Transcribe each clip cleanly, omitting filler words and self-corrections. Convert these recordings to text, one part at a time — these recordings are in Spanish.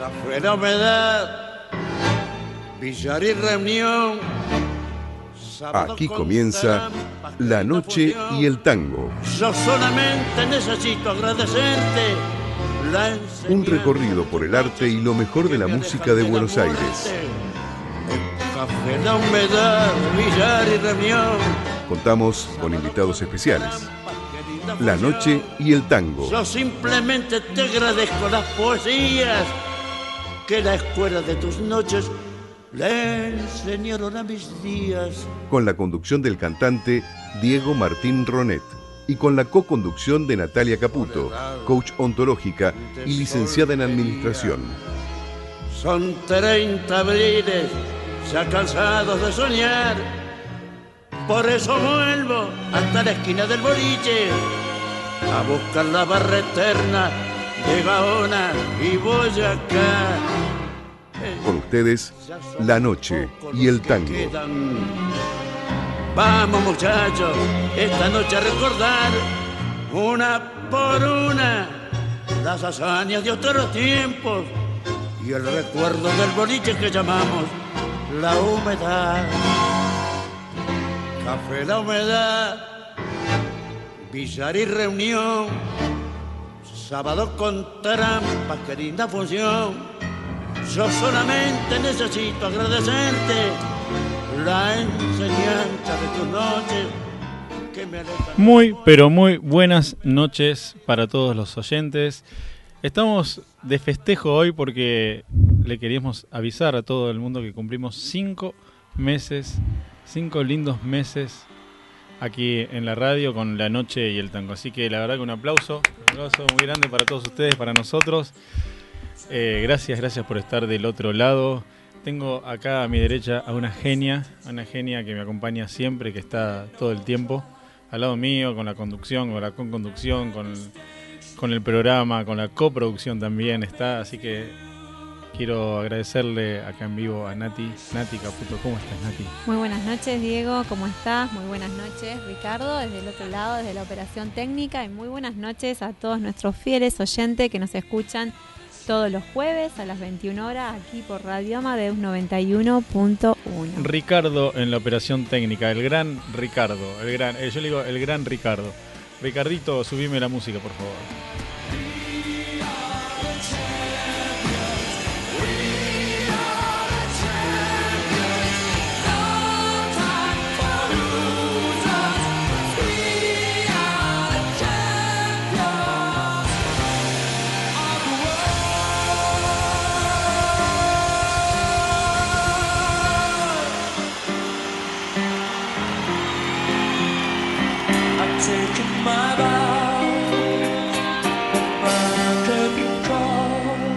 Café la humedad, billar y reunión. Aquí comienza La Noche y el Tango. Yo solamente necesito agradecerte un recorrido por el arte y lo mejor de la música de Buenos Aires. Café la humedad, billar y reunión. Contamos con invitados especiales. La Noche y el Tango. Yo simplemente te agradezco las poesías que la escuela de tus noches le enseñaron a mis días. Con la conducción del cantante Diego Martín Ronet y con la co-conducción de Natalia Caputo, coach ontológica y licenciada en Administración. Son 30 abriles ya cansados de soñar, por eso vuelvo hasta la esquina del boliche a buscar la barra eterna de Gaona y Boyacá. Con ustedes, La Noche y el Tango. Vamos muchachos, esta noche a recordar una por una las hazañas de otros tiempos y el recuerdo del boliche que llamamos la humedad. Café la humedad, billar y reunión, sábado con trampas, qué linda función. Yo solamente necesito agradecerte la enseñanza de tus noches que me alejan. Muy, pero muy buenas noches para todos los oyentes. Estamos de festejo hoy porque le queríamos avisar a todo el mundo que cumplimos 5 meses, 5 lindos meses aquí en la radio con La Noche y el Tango. Así que la verdad que un aplauso muy grande para todos ustedes, para nosotros. Gracias por estar del otro lado. Tengo acá a mi derecha a una genia que me acompaña siempre, que está todo el tiempo al lado mío, con la conducción, con la conducción, con el programa, con la coproducción también está. Así que quiero agradecerle acá en vivo a Nati Caputo. ¿Cómo estás, Nati? Muy buenas noches, Diego. ¿Cómo estás? Muy buenas noches, Ricardo, desde el otro lado, desde la operación técnica. Y muy buenas noches a todos nuestros fieles oyentes que nos escuchan todos los jueves a las 21 horas aquí por Radio Amadeus 91.1. Ricardo en la operación técnica, el gran Ricardo, yo le digo el gran Ricardo. Ricardito, subime la música, por favor. My vow, I can recall.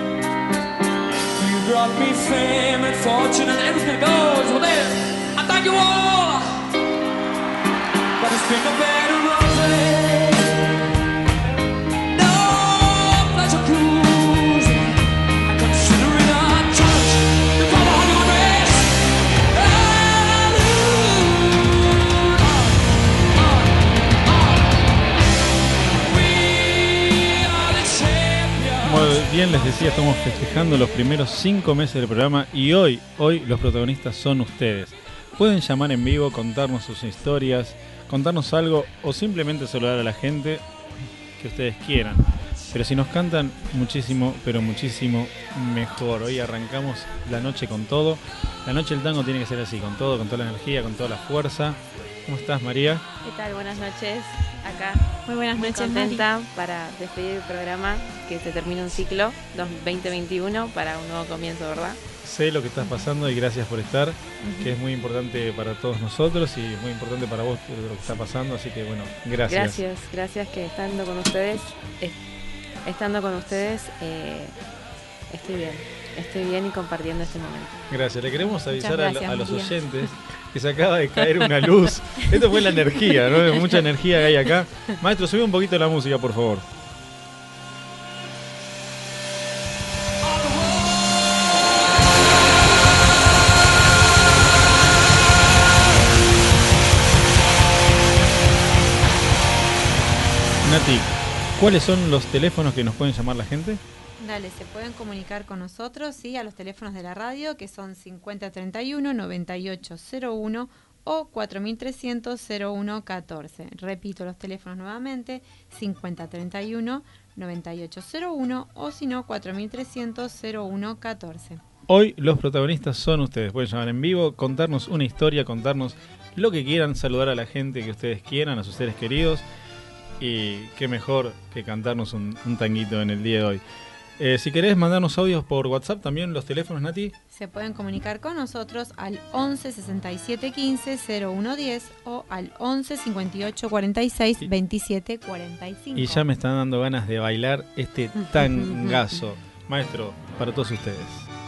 You brought me fame and fortune and everything goes. Well then, I thank you all. But it's been a better rosy. No pleasure cruising. I consider it a challenge to come on your race. Como bien les decía, estamos festejando los primeros 5 meses del programa y hoy los protagonistas son ustedes. Pueden llamar en vivo, contarnos sus historias, contarnos algo o simplemente saludar a la gente que ustedes quieran. Pero si nos cantan, muchísimo, pero muchísimo mejor. Hoy arrancamos la noche con todo. La noche del tango tiene que ser así, con todo, con toda la energía, con toda la fuerza. ¿Cómo estás, María? ¿Qué tal? Buenas noches. Acá. Muy buenas noches, contenta Mari. para despedir el programa, que se termina un ciclo 2021 para un nuevo comienzo, ¿verdad? Sé lo que estás pasando y gracias por estar, que es muy importante para todos nosotros y muy importante para vos lo que está pasando, así que bueno, gracias. Gracias que estando con ustedes, estoy bien y compartiendo este momento. Gracias, le queremos avisar Muchas gracias, a los María. oyentes que se acaba de caer una luz. Esto fue la energía, ¿no? Mucha energía que hay acá. Maestro, sube un poquito la música, por favor. Nati, ¿Cuáles son los teléfonos que nos pueden llamar la gente? Dale, se pueden comunicar con nosotros, sí, a los teléfonos de la radio, que son 5031-9801 o 4300-0114. Repito los teléfonos nuevamente, 5031-9801 o si no, 4300-0114. Hoy los protagonistas son ustedes. Pueden llamar en vivo, contarnos una historia, contarnos lo que quieran, saludar a la gente que ustedes quieran, a sus seres queridos. Y qué mejor que cantarnos un tanguito en el día de hoy. Si querés mandarnos audios por WhatsApp, también los teléfonos, Nati. Se pueden comunicar con nosotros al 11 67 15 0110 o al 11 58 46 27 45. Y ya me están dando ganas de bailar este tangazo. Maestro, para todos ustedes.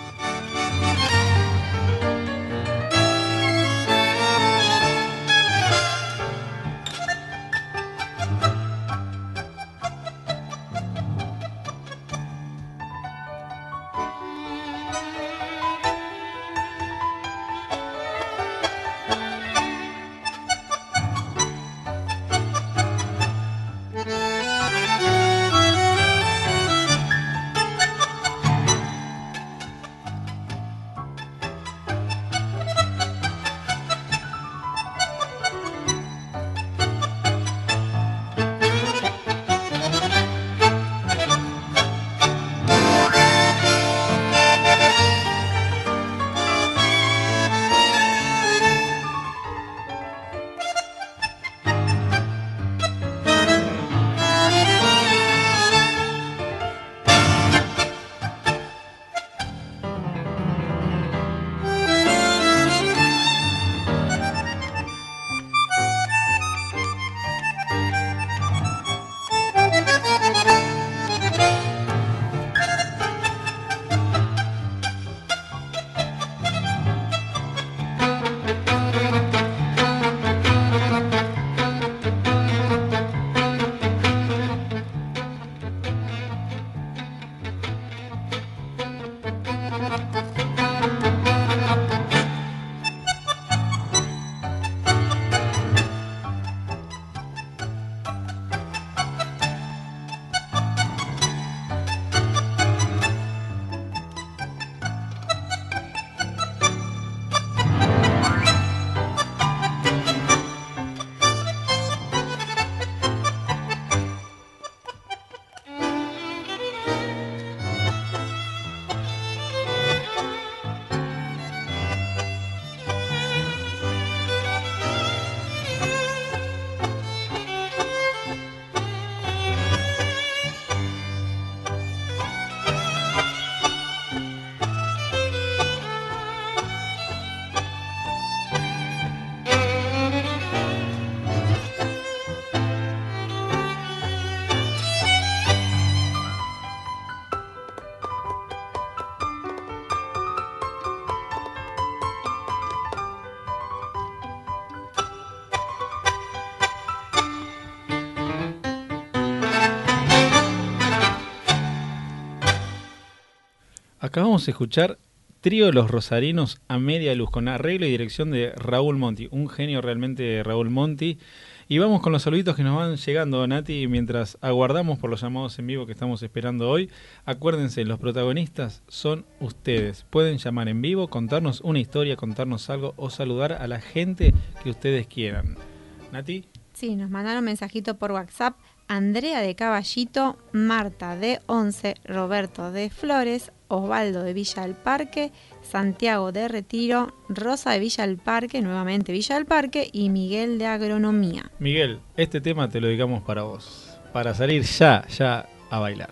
Acabamos de escuchar Trío Los Rosarinos a media luz, con arreglo y dirección de Raúl Monti, un genio realmente Raúl Monti. Y vamos con los saluditos que nos van llegando, Nati, mientras aguardamos por los llamados en vivo que estamos esperando hoy. Acuérdense, los protagonistas son ustedes. Pueden llamar en vivo, contarnos una historia, contarnos algo o saludar a la gente que ustedes quieran. Nati. Sí, nos mandaron mensajito por WhatsApp. Andrea de Caballito, Marta de Once, Roberto de Flores, Osvaldo de Villa del Parque, Santiago de Retiro, Rosa de Villa del Parque, nuevamente Villa del Parque, y Miguel de Agronomía. Miguel, este tema te lo dedicamos para vos, para salir ya a bailar.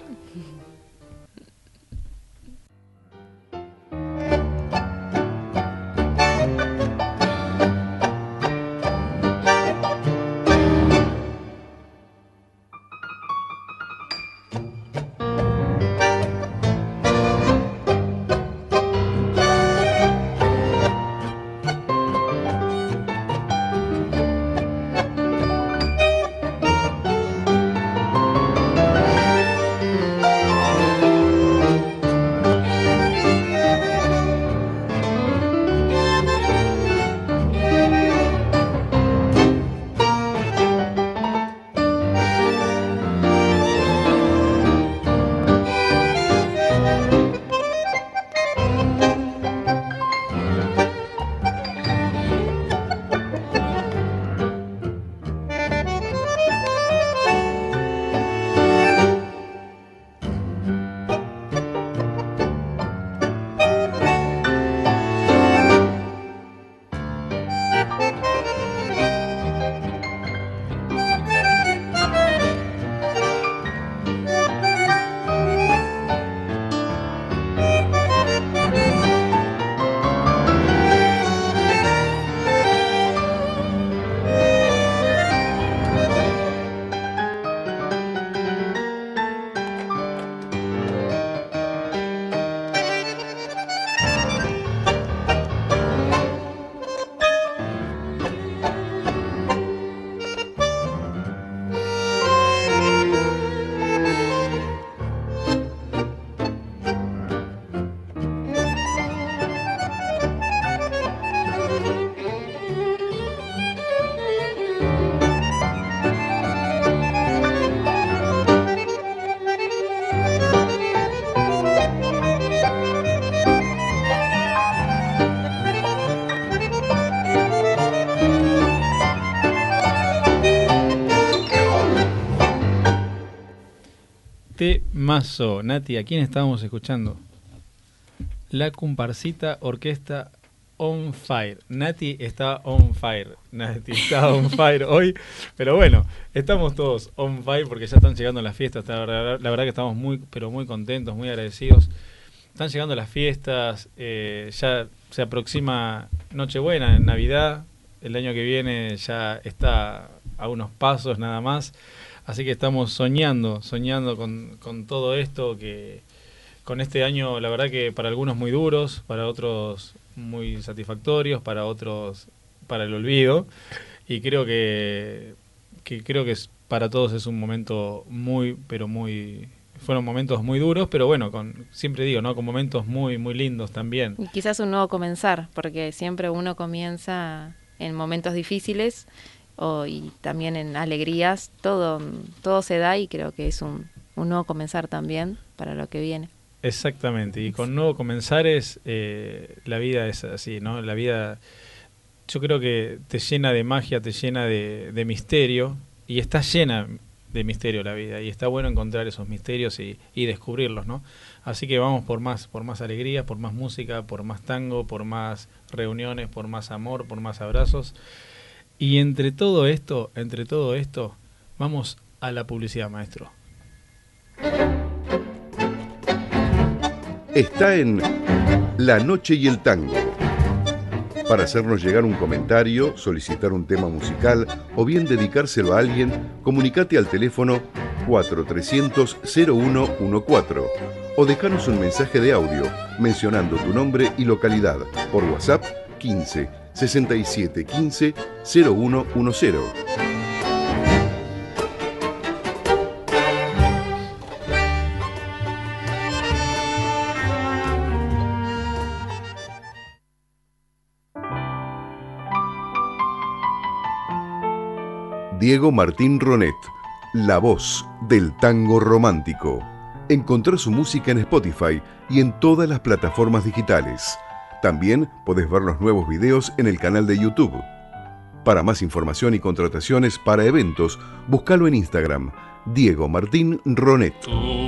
Temazo. Nati, ¿a quién estábamos escuchando? La Comparsita Orquesta On Fire. Nati está on fire. Nati está on fire hoy. Pero bueno, estamos todos on fire porque ya están llegando las fiestas. La verdad que estamos muy, pero muy contentos, muy agradecidos. Están llegando las fiestas. Ya se aproxima Nochebuena, Navidad. El año que viene ya está a unos pasos nada más. Así que estamos soñando con todo esto, que con este año la verdad que para algunos muy duros, para otros muy satisfactorios, para otros para el olvido, y creo que para todos es un momento fueron momentos muy duros, pero bueno, siempre digo, ¿no? Con momentos muy muy lindos también. Y quizás un nuevo comenzar, porque siempre uno comienza en momentos difíciles y también en alegrías, todo se da, y creo que es un nuevo comenzar también para lo que viene. Exactamente, y con nuevo comenzares la vida es así, ¿no? La vida, yo creo que te llena de magia, te llena de misterio, y está llena de misterio la vida, y está bueno encontrar esos misterios y descubrirlos, ¿no? Así que vamos por más alegrías, por más música, por más tango, por más reuniones, por más amor, por más abrazos. Y entre todo esto, vamos a la publicidad, maestro. Está en La Noche y el Tango. Para hacernos llegar un comentario, solicitar un tema musical o bien dedicárselo a alguien, comunicate al teléfono 4300-0114 o dejanos un mensaje de audio mencionando tu nombre y localidad por WhatsApp 15 67 15 0110. Diego Martín Ronet, la voz del tango romántico. Encontrá su música en Spotify y en todas las plataformas digitales. También podés ver los nuevos videos en el canal de YouTube. Para más información y contrataciones para eventos, búscalo en Instagram, Diego Martín Ronet.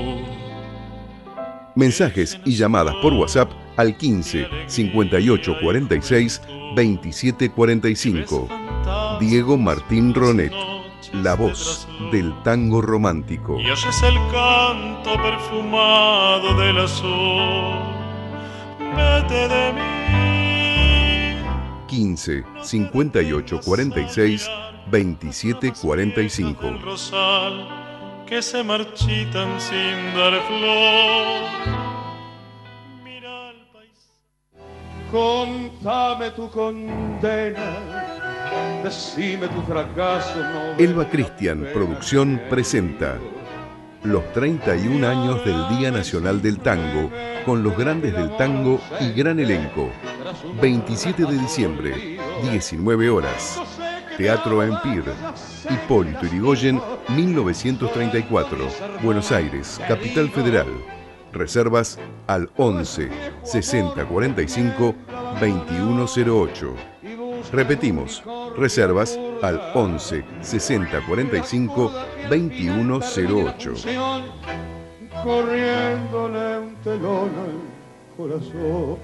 Mensajes y llamadas por WhatsApp al 15 58 46 27 45. Diego Martín Ronet, la voz del tango romántico. Y oyes el canto perfumado del azul. Vete de mí. 15 58 46 27 45. El rosal que se marchitan sin dar flor. Mira el país. Contame tu condena. Decime tu fracaso. Elba Cristian Producción presenta los 31 años del Día Nacional del Tango, con los grandes del tango y gran elenco. 27 de diciembre, 19 horas. Teatro Empire, Hipólito Yrigoyen, 1934, Buenos Aires, Capital Federal. Reservas al 11 60 45 2108. Repetimos, reservas al 11 60 45 2108. Corriéndole un telón al corazón.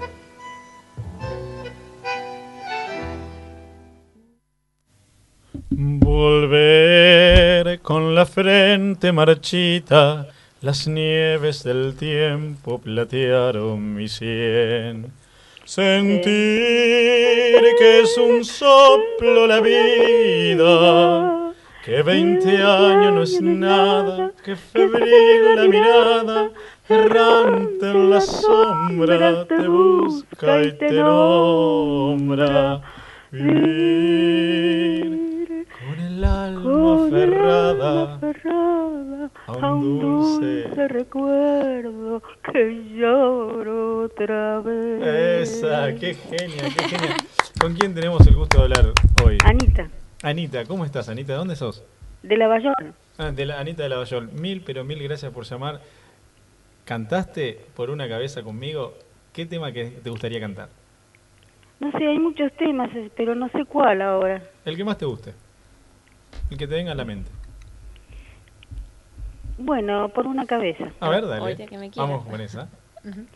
Volver con la frente marchita, las nieves del tiempo platearon mi sien. Sentir que es un soplo la vida, que 20 años no es nada, que febril la mirada, errante en la sombra, te busca y te nombra. Vivir con el alma aferrada a un dulce recuerdo que lloro otra vez. Esa, qué genia, qué genia. ¿Con quién tenemos el gusto de hablar hoy? Anita. Anita, ¿cómo estás, Anita? ¿De dónde sos? De Lavallol. Anita de Lavallol. Mil gracias por llamar. ¿Cantaste por una cabeza conmigo? ¿Qué tema que te gustaría cantar? No sé, hay muchos temas, pero no sé cuál ahora. El que más te guste. El que te venga a la mente. Bueno, por una cabeza. A ver, dale. Oye, que me quiera. Vamos con esa. Ujú.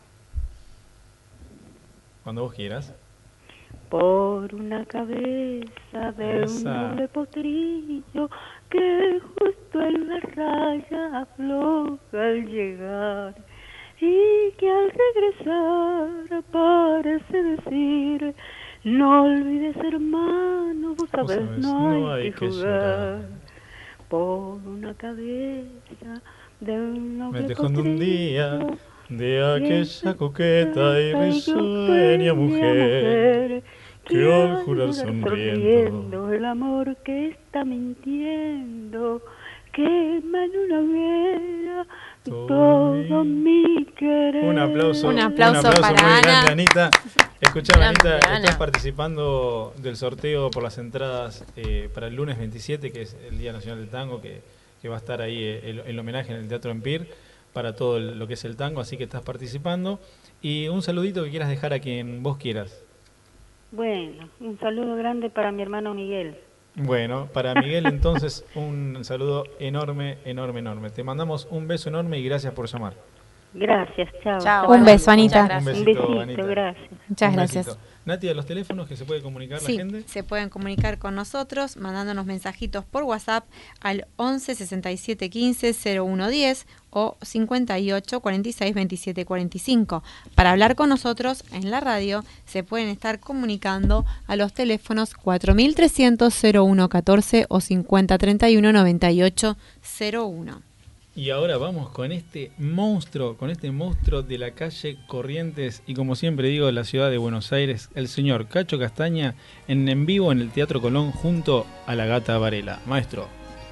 Cuando vos quieras. Por una cabeza de Esa. un doble potrillo que justo en la raya afloja al llegar y que al regresar parece decir: no olvides, hermano, vos sabés, no hay que jugar. Por una cabeza de un Me doble dejó en un día potrillo de aquella coqueta y risueña mujer que al jurar sonriendo el amor que está mintiendo quema en una hoguera todo mi querer. Un aplauso Un aplauso para muy Ana. grande, Anita. Escuchame, Grande, Anita, Ana. estás participando del sorteo por las entradas para el lunes 27, que es el Día Nacional del Tango, que va a estar ahí el homenaje en el Teatro Empire para todo lo que es el tango, así que estás participando. Y un saludito que quieras dejar a quien vos quieras. Bueno, un saludo grande para mi hermano Miguel. Bueno, para Miguel entonces un saludo enorme, enorme, enorme. Te mandamos un beso enorme y gracias por llamar. Gracias, chao. Chao, Un Ana. beso, Anita. Muchas Un gracias. besito, besito, Anita. gracias. Muchas Un gracias. besito. Nati, ¿de los teléfonos que se puede comunicar Sí, la gente? se pueden comunicar con nosotros mandándonos mensajitos por WhatsApp al 11 67 15 0110 o 58 46 27 45. Para hablar con nosotros en la radio se pueden estar comunicando a los teléfonos 4300 0114 o 50 31 98 01. Y ahora vamos con este monstruo de la calle Corrientes y como siempre digo, de la ciudad de Buenos Aires, el señor Cacho Castaña en vivo en el Teatro Colón junto a la Gata Varela. Maestro.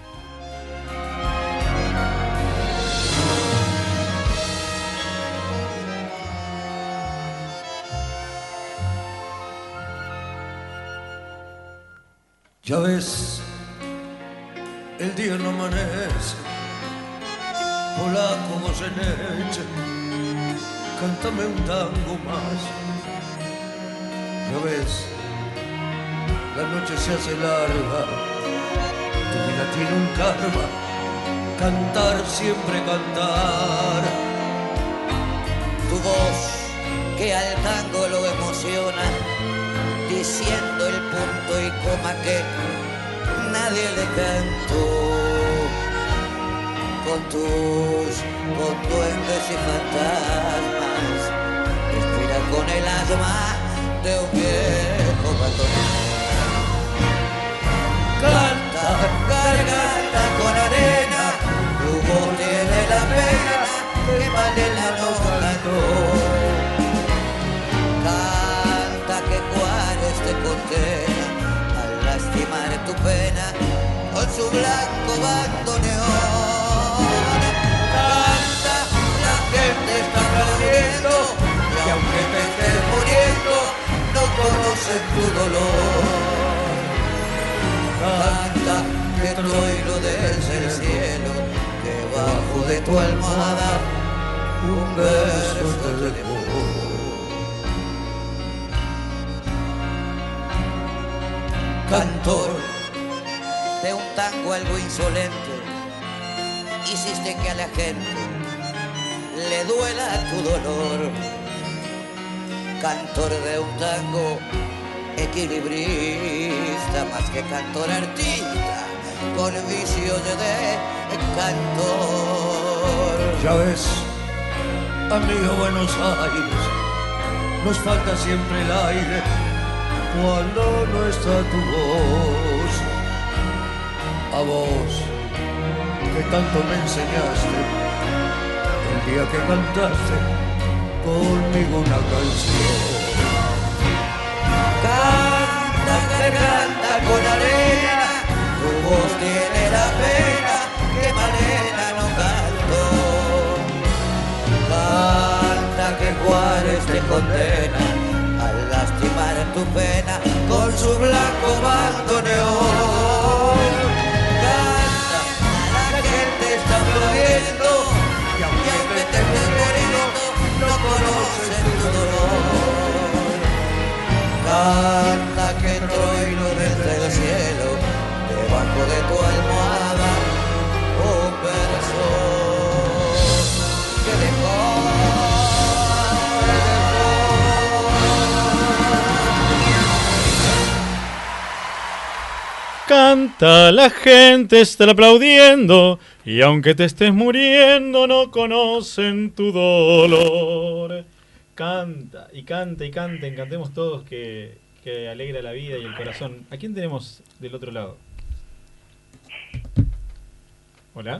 Ya ves, el día no amanece, polaco Goyeneche, cántame un tango más. Ya ves, la noche se hace larga, tu vida tiene un karma, cantar siempre cantar. Tu voz que al tango lo emociona, diciendo el punto y coma que nadie le cantó. Con duendes y fantasmas, respira con el asma de un viejo batonero. Canta, garganta con arena, tu voz tiene la pena que Malena no cantó. Canta que Juárez te condena al lastimar tu pena con su blanco bandoneón. Canta, la gente está aplaudiendo y aunque te estés muriendo no conocen tu dolor. Canta que troilo desde el cielo, debajo de tu almohada un beso te dejó. Cantor de un tango algo insolente, hiciste que a la gente le duela tu dolor. Cantor de un tango equilibrista, más que cantor artista, con vicios de cantor. Ya ves, amigo Buenos Aires, nos falta siempre el aire cuando no está tu voz. A vos, que tanto me enseñaste, el día que cantaste conmigo una canción. Canta, garganta con arena, tu voz tiene la pena que Malena no cantó. Canta que Juárez te condena al lastimar tu pena con su blanco bandoneón. Canta, la gente está aplaudiendo y aunque te estés muriendo no conocen tu dolor. Canta que troilo desde el cielo, debajo de tu almohada, un verso Canta, la gente está aplaudiendo y aunque te estés muriendo no conocen tu dolor. Canta y canta y canten, cantemos todos que alegra la vida y el corazón. ¿A quién tenemos del otro lado? ¿Hola?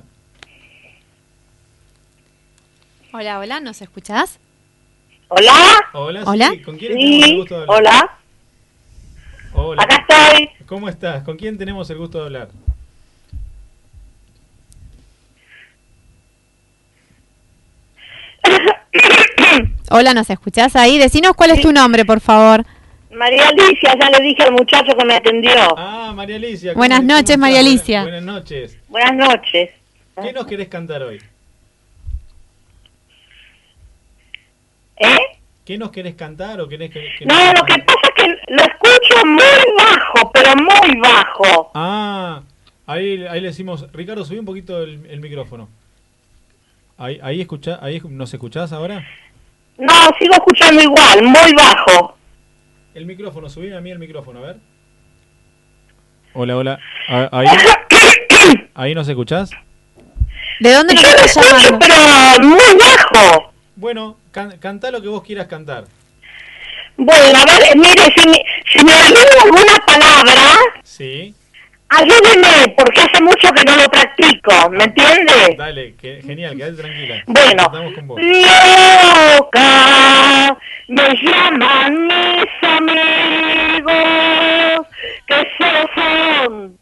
Hola, hola, ¿nos escuchás? ¿Hola? Hola, ¿Hola? sí, ¿con quién tenemos el gusto de hablar? Hola. Hola. Acá estoy. ¿Cómo estás? ¿Con quién tenemos el gusto de hablar? Hola, ¿nos escuchás ahí? Decinos cuál es tu nombre, por favor. María Alicia, ya le dije al muchacho que me atendió. Ah, María Alicia. Buenas noches, María Alicia. Buenas noches. Buenas noches. ¿Qué nos querés cantar hoy? ¿Eh? ¿Qué nos querés cantar o querés que No, lo que pasa es que lo escucho muy bajo, pero muy bajo. Ah, ahí le decimos, Ricardo, subí un poquito el micrófono. Ahí ¿nos escuchás ahora? No, sigo escuchando igual, muy bajo. El micrófono, subime a mí el micrófono, a ver. Hola, hola. ¿Ahí nos escuchás? ¿De dónde nos Yo lo estás escucho, llamando? pero muy bajo. Bueno, cantá lo que vos quieras cantar. Bueno, a ver, mire, si me olvido alguna palabra, Sí. ayúdeme, porque hace mucho que no lo practico, ¿me entiende? Dale, genial, quedate tranquila. Bueno, Cantamos con vos. loca, me llaman mis amigos, que solo son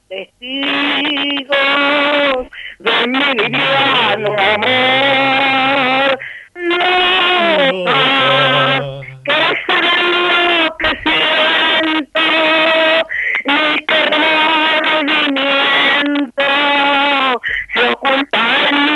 testigos de mi liviano amor. Loca, que saben lo que siento, ni que remordimiento se oculta en mi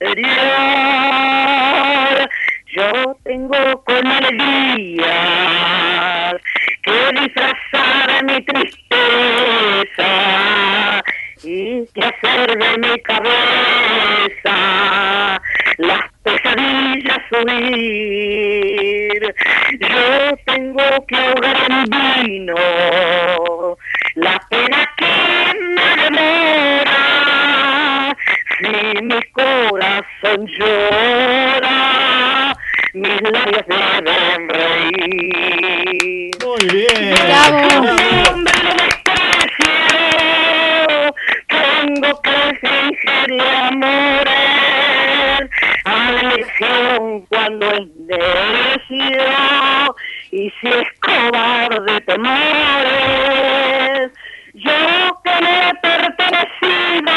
interior. Yo tengo con alegría que disfrazar mi tristeza y que hacer de mi cabeza las pesadillas huir. Yo tengo que ahogar en vino la pena que me demora. Si mi corazón llora, mis labios deben reír. Muy bien. Bravo. Hombre de desprecio, tengo que fingirle amores a la elección cuando es necio y si es cobarde temores. Yo que no he pertenecido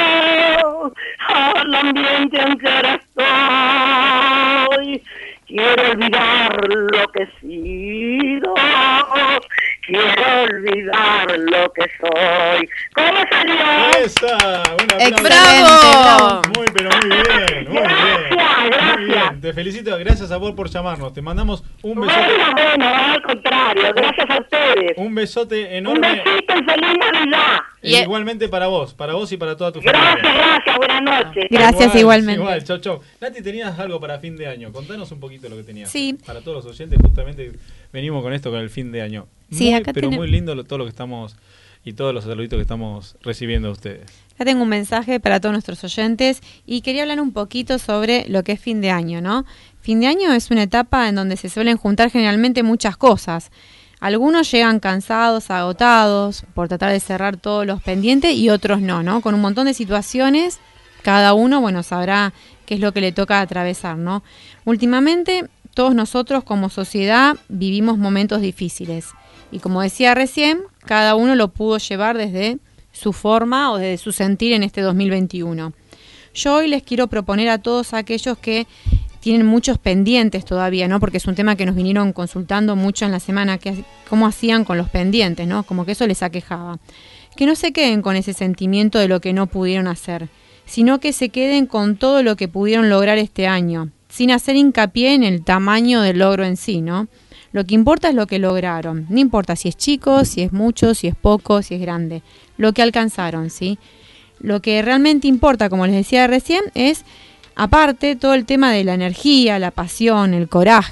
al ambiente en que ahora estoy, quiero olvidar lo que he sido, quiero olvidar lo que soy. ¿Cómo salió? ¡Esa! Un aplauso. ¡Bravo! Muy, pero muy bien, muy bien. Gracias. Muy bien. Te felicito, gracias a vos por llamarnos. Te mandamos un besote. Bueno, al contrario, gracias a ustedes. Un besote Un enorme. besito y feliz Navidad. Igualmente para vos y para toda tu familia. Gracias, buenas noches. Gracias, igualmente. Igual, chau, chau. Nati, tenías algo para fin de año. Contanos un poquito lo que tenías. Sí. Para todos los oyentes, justamente venimos con esto, con el fin de año. Sí, acá pero tenemos- muy lindo todo lo que estamos y todos los saluditos que estamos recibiendo de ustedes. Ya tengo un mensaje para todos nuestros oyentes y quería hablar un poquito sobre lo que es fin de año, ¿no? Fin de año es una etapa en donde se suelen juntar generalmente muchas cosas. Algunos llegan cansados, agotados por tratar de cerrar todos los pendientes y otros no, ¿no? Con un montón de situaciones, cada uno, bueno, sabrá qué es lo que le toca atravesar, ¿no? Últimamente, todos nosotros como sociedad vivimos momentos difíciles y como decía recién, cada uno lo pudo llevar desde su forma o desde su sentir en este 2021. Yo hoy les quiero proponer a todos aquellos que tienen muchos pendientes todavía, ¿no? Porque es un tema que nos vinieron consultando mucho en la semana, cómo hacían con los pendientes, ¿no? Como que eso les aquejaba. Que no se queden con ese sentimiento de lo que no pudieron hacer, sino que se queden con todo lo que pudieron lograr este año, sin hacer hincapié en el tamaño del logro en sí, ¿no? Lo que importa es lo que lograron, no importa si es chico, si es mucho, si es poco, si es grande, lo que alcanzaron, ¿sí? Lo que realmente importa, como les decía recién, es aparte todo el tema de la energía, la pasión, el coraje,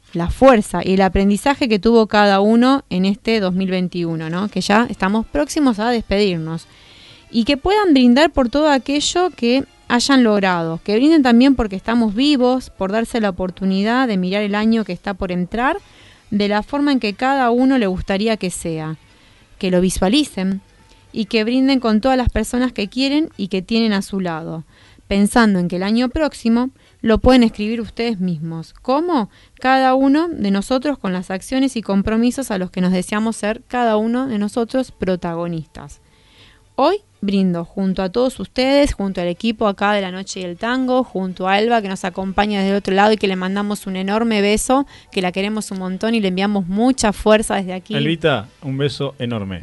la fuerza y el aprendizaje que tuvo cada uno en este 2021, ¿no? Que ya estamos próximos a despedirnos. Y que puedan brindar por todo aquello que hayan logrado. Que brinden también porque estamos vivos, por darse la oportunidad de mirar el año que está por entrar de la forma en que cada uno le gustaría que sea. Que lo visualicen y que brinden con todas las personas que quieren y que tienen a su lado, pensando en que el año próximo lo pueden escribir ustedes mismos. ¿Cómo? Cada uno de nosotros con las acciones y compromisos a los que nos deseamos ser cada uno de nosotros protagonistas. Hoy brindo junto a todos ustedes, junto al equipo acá de La Noche y el Tango, junto a Elba que nos acompaña desde el otro lado y que le mandamos un enorme beso, que la queremos un montón y le enviamos mucha fuerza desde aquí. Elvita, un beso enorme.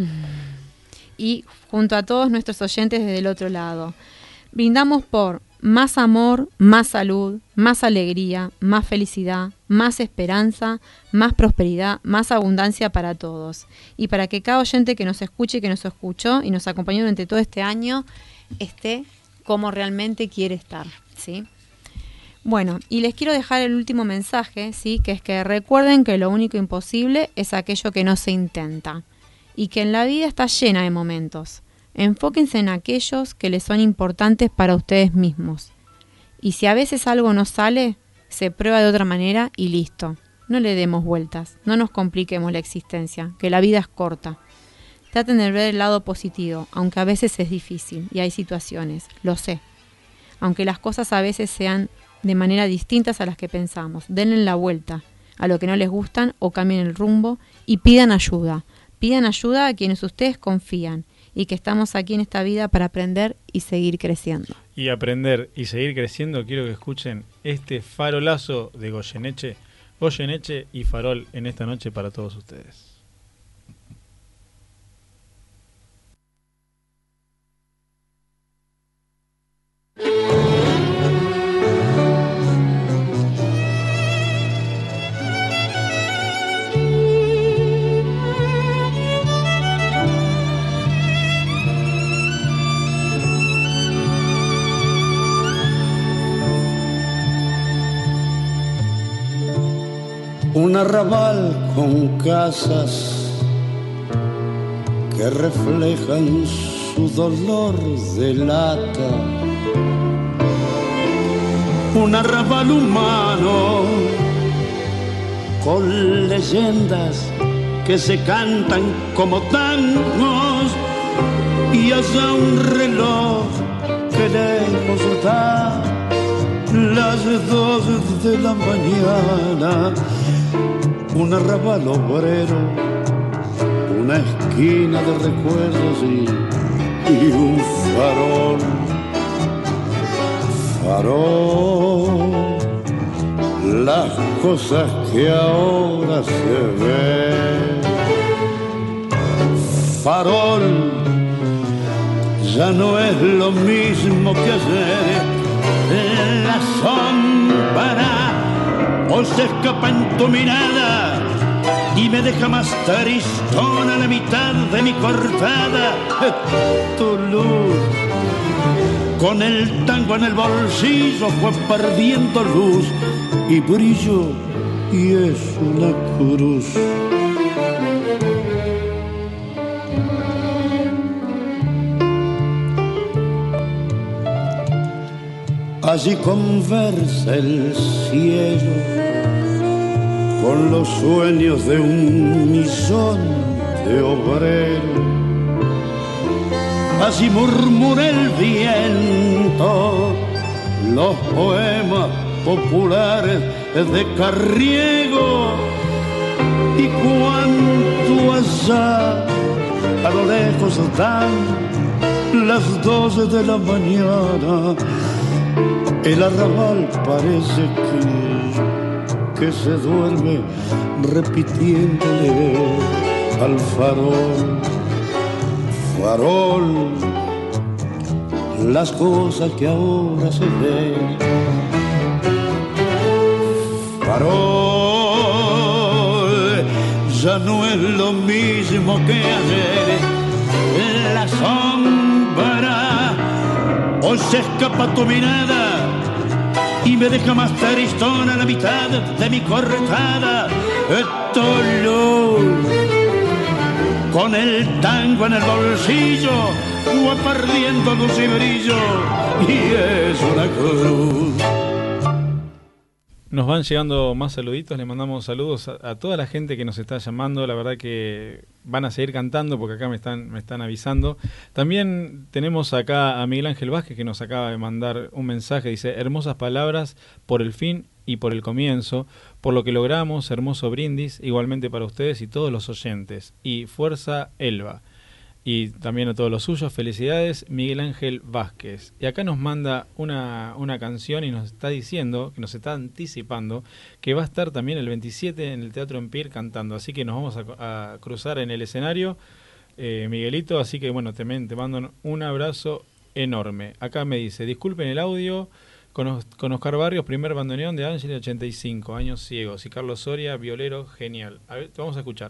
Y junto a todos nuestros oyentes desde el otro lado. Brindamos por más amor, más salud, más alegría, más felicidad, más esperanza, más prosperidad, más abundancia para todos. Y para que cada oyente que nos escuche y que nos escuchó y nos acompañó durante todo este año esté como realmente quiere estar, ¿sí? Bueno, y les quiero dejar el último mensaje, ¿sí? Que es que recuerden que lo único imposible es aquello que no se intenta. Y que en la vida está llena de momentos. Enfóquense en aquellos que les son importantes para ustedes mismos. Y si a veces algo no sale, se prueba de otra manera y listo. No le demos vueltas, no nos compliquemos la existencia, que la vida es corta. Traten de ver el lado positivo, aunque a veces es difícil y hay situaciones, lo sé. Aunque las cosas a veces sean de manera distintas a las que pensamos, denle la vuelta a lo que no les gustan o cambien el rumbo y pidan ayuda. Pidan ayuda a quienes ustedes confían y que estamos aquí en esta vida para aprender y seguir creciendo. Y aprender y seguir creciendo, quiero que escuchen este farolazo de Goyeneche. Goyeneche y Farol en esta noche para todos ustedes. Un arrabal con casas que reflejan su dolor de lata. Un arrabal humano con leyendas que se cantan como tangos y allá un reloj que lejos da las 2 de la mañana. Un arrabal obrero, una esquina de recuerdos y un farol. Farol, las cosas que ahora se ven. Farol, ya no es lo mismo que ayer. La sombra hoy se escapa en tu mirada y me deja más tristona la mitad de mi cortada. Tu luz con el tango en el bolsillo fue perdiendo luz y brillo y es una cruz. Allí conversa el cielo con los sueños de 1.000.000 de obreros. Allí murmura el viento los poemas populares de Carriego. Y cuanto allá a lo lejos dan las 12 de la mañana, el arrabal parece que se duerme repitiéndole al farol. Farol, las cosas que ahora se ven. Farol, ya no es lo mismo que ayer. La sombra hoy se escapa tu mirada y y me deja más tristona la mitad de mi cortada. Luz, con el tango en el bolsillo, va perdiendo luz y brillo, y es una cruz. Nos van llegando más saluditos, le mandamos saludos a toda la gente que nos está llamando, la verdad que van a seguir cantando porque acá me están avisando. También tenemos acá a Miguel Ángel Vázquez que nos acaba de mandar un mensaje, dice: hermosas palabras por el fin y por el comienzo, por lo que logramos, hermoso brindis, igualmente para ustedes y todos los oyentes, y fuerza Elba. Y también a todos los suyos, felicidades, Miguel Ángel Vázquez. Y acá nos manda una canción y nos está diciendo, que nos está anticipando, que va a estar también el 27 en el Teatro Empire cantando. Así que nos vamos a cruzar en el escenario, Miguelito. Así que bueno, te mando un abrazo enorme. Acá me dice: disculpen el audio, con Oscar Barrios, primer bandoneón de Ángel, 85, años ciegos. Y Carlos Soria, violero, genial. A ver, te vamos a escuchar.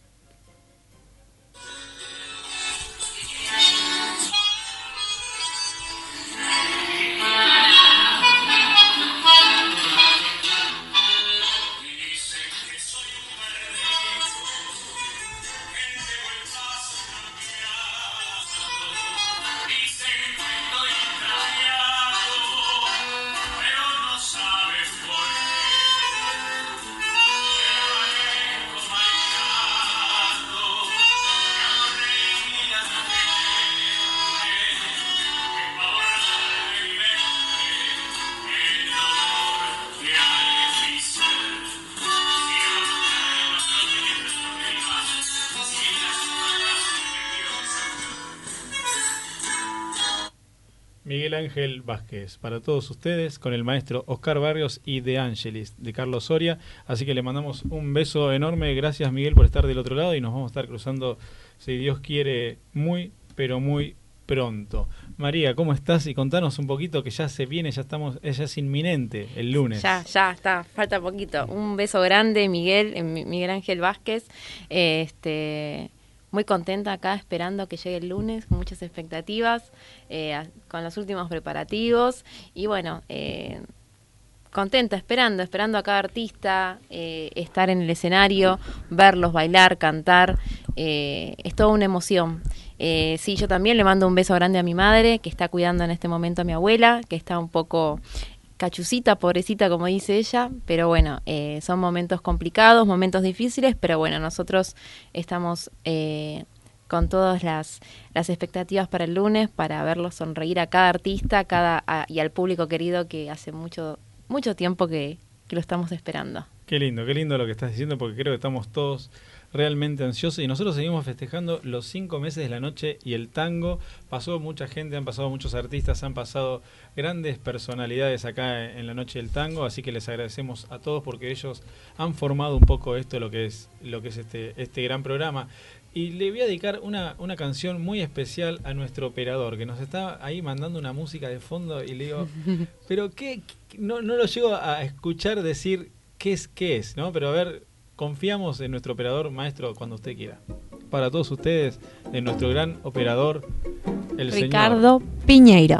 Miguel Ángel Vázquez, para todos ustedes, con el maestro Oscar Barrios y De Angelis, de Carlos Soria. Así que le mandamos un beso enorme. Gracias, Miguel, por estar del otro lado, y nos vamos a estar cruzando, si Dios quiere, muy, pero muy pronto. María, ¿cómo estás? Y contanos un poquito, que ya se viene, ya es inminente el lunes. Ya está, falta poquito. Un beso grande, Miguel Ángel Vázquez. Muy contenta acá, esperando que llegue el lunes, con muchas expectativas, con los últimos preparativos. Y bueno, contenta, esperando a cada artista, estar en el escenario, verlos bailar, cantar. Es toda una emoción. Sí, yo también le mando un beso grande a mi madre, que está cuidando en este momento a mi abuela, que está un poco cachucita, pobrecita, como dice ella, pero bueno, son momentos complicados, momentos difíciles, pero bueno, nosotros estamos con todas las expectativas para el lunes, para verlos sonreír a cada artista, y al público querido, que hace mucho tiempo que lo estamos esperando. Qué lindo lo que estás diciendo, porque creo que estamos todos realmente ansiosos, y nosotros seguimos festejando los 5 meses de la noche y el tango. Pasó mucha gente, han pasado muchos artistas, han pasado grandes personalidades acá en la noche del tango, así que les agradecemos a todos porque ellos han formado un poco esto, lo que es este gran programa. Y le voy a dedicar una canción muy especial a nuestro operador, que nos está ahí mandando una música de fondo, y le digo, pero ¿qué? No lo llego a escuchar decir qué es, ¿no? Pero a ver, confiamos en nuestro operador, maestro, cuando usted quiera. Para todos ustedes, de nuestro gran operador, el Ricardo señor Piñeiro.